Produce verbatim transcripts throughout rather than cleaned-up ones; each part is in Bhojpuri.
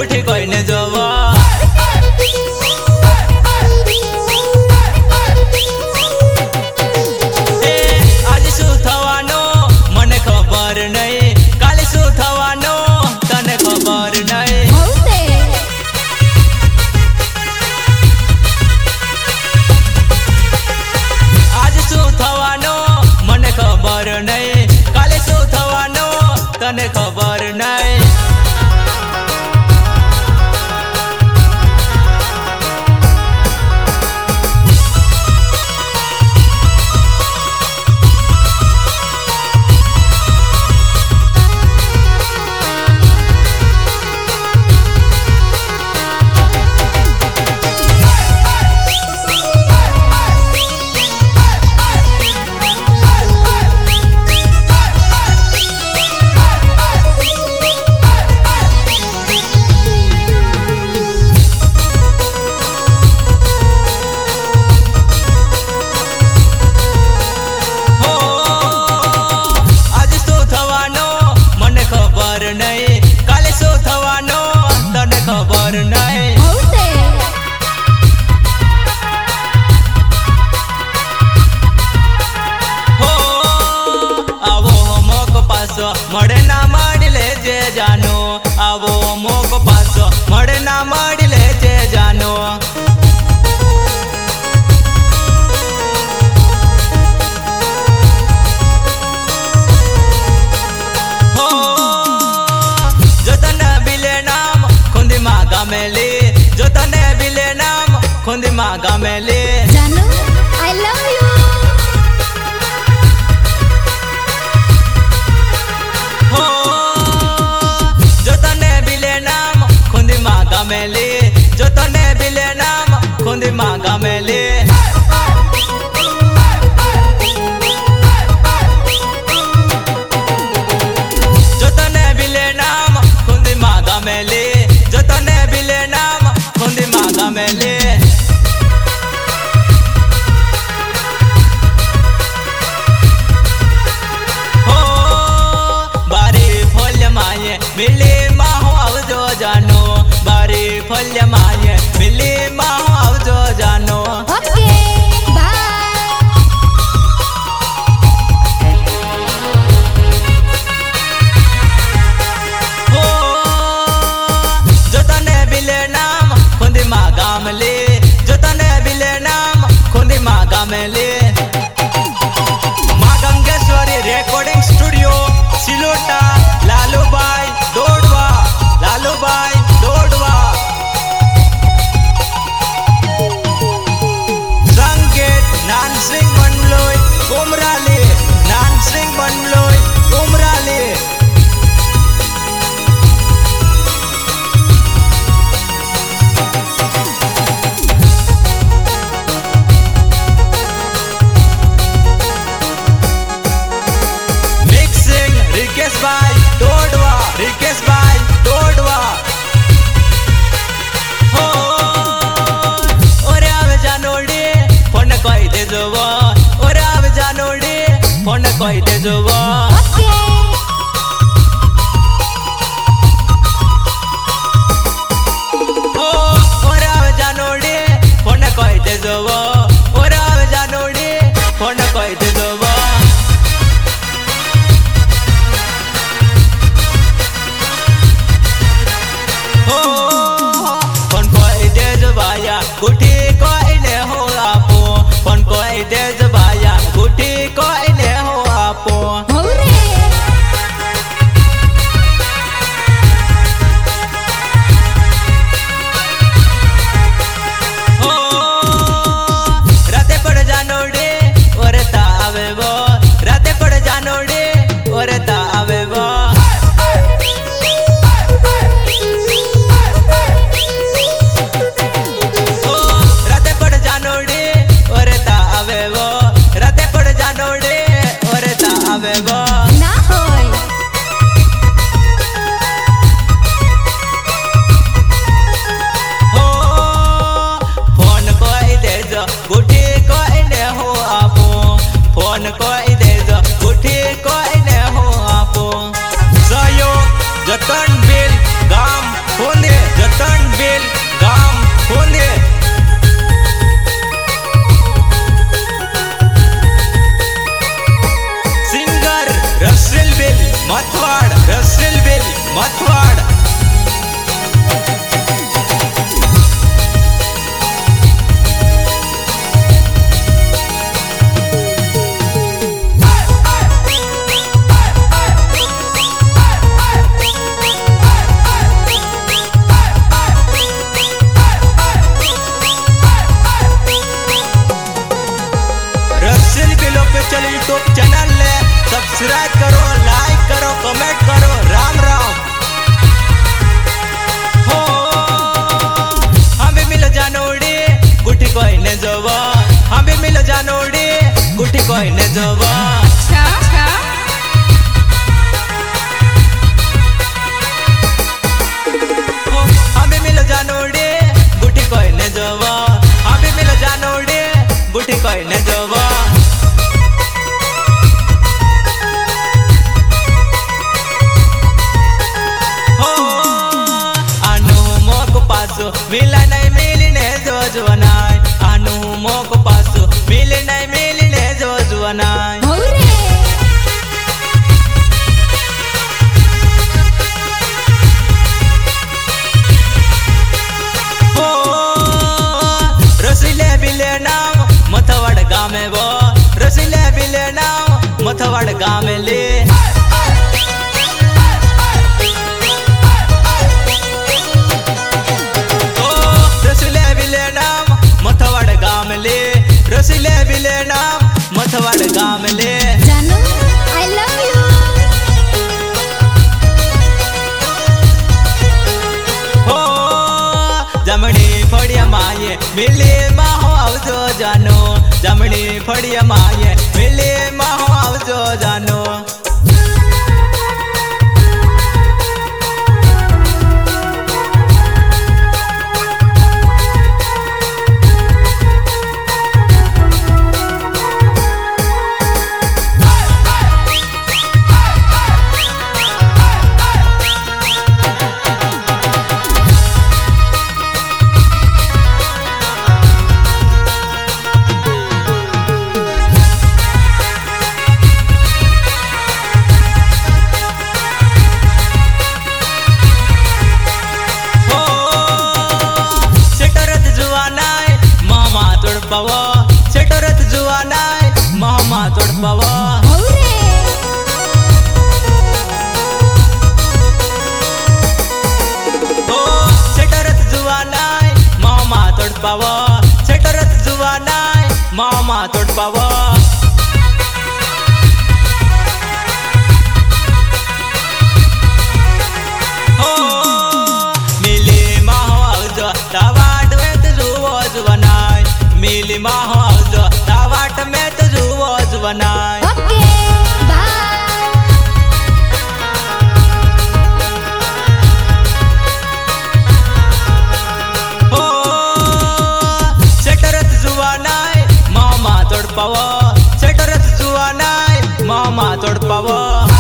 गुठी कोई ने जोवा आज शू थवानो मने खबर नहीं काले शू थवानो तने खबर नहीं आज शू थवानो मने खबर नहीं काले शू थवानो तने खबर नहीं नहीं काले शू थवानो तने खबर नहीं हो आवो मोक पास मड़े ना माड़ी ले जे जानो आवो मोक पास मड़े ना माड़ी ले जे जानो मेले जो तने बिले नाम खुंदी मागा मेले जानू आई लव यू हो जो तने बिले नाम खुंदी मागा मेले जो तने बिले नाम खुंदी मागा मेले जो तने बिले नाम खुंदी मागा मेले जो तने बिले नाम खुंदी मागा मेले हो बारी फल्य माये मिली माहो आवजो जानो बारी फल्य माये मिली माहो आवजो जानो ओके बाय हो जो तने बिले नाम खुंदी मागा मेले जो तने बिले नाम खुंदी मागा मेले माँ गंगेश्वरी रिकॉर्डिंग स्टूडियो सिलोटा लालूबाई दोडवा लालूबाई दोडवा संकेत नानसिंग बनलोय उमराली नानसिंग बनलोय उमराली रिकेश भाई दोडवा रिकेश भाई दोडवा हो ओरे आवे जानोडी फोन कोई दे जोवा ओरे आवे जानोडी फोन कोई दे जोवा ओके हो ओरे आवे जानोडी फोन कोई दे जोवा ओरे आवे जानोडी फोन कोई दे जोवा गुठी कोई ने हो आपो पन कोई दे जबाया गुठी कोई ने हो आपो। ऑफिशियल यूट्यूब चैनल ने सब्सक्राइब करो, लाइक करो, कमेंट करो। राम राम। हो हम भी मिल जानोड़ी गुठी कोई ने जोवा, हम भी मिल जानोड़ी गुठी कोई ने जोवा। हम भी मिल जानोड़ी गुठी कोई ने जोवा, हम भी मिल जानोड़ी गुठी कोई ने जोवा। मिला नहीं मिलने जो जुवनाय, आनु मोक पासु मिले नहीं मिलने जो जुवनाय। हो रसीले बिले नाम मथवाड़ गाँव में वो, रसीले बिले नाम मथवाड़ गाँव में ले। रसीले बिले नाम मथवाड़ गाँव में ले। जानू आई लव यू। हो जमणी फड़िया माये मिले माहो आवजो जानो, जमणी फड़िया माये मिले माहो आवजो जानो। पवा सेटरत जुवानाय मामा तोड़ पवा। हो सेटरत जुवानाय मामा तोड़ पवा, सेटरत जुवानाय मामा तोड़ पवा। हो मिले माहो आवजो तावाट वेत जुवो जुवनाय, मिली माहो आवजो तावाट में तो जुवो जुवनाय। ओके बाय। हो सेटरत जुवानाय मामा तोड़ पवा, सेटरत जुवानाय मामा तोड़ पवा।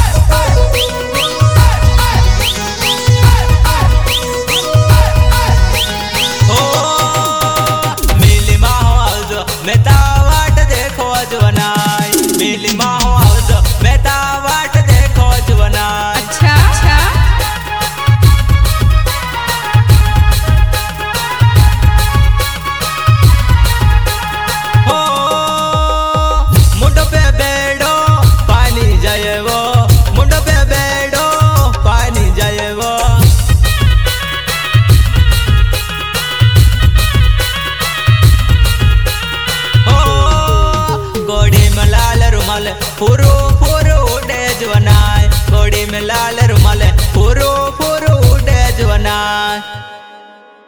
मैं तावाट देखो जुवनाय, मिली माहो आवजो मैं तावाट देखो जुवनाय। अच्छा अच्छा। हो मुंडो पे बेड़ो पानी जाए वो, मुंडो पे बेड़ो पानी जाए वो। गोड़ी में लाल रुमाल फुरू फुरू उड़े जुवनाय, गोड़ी में लाल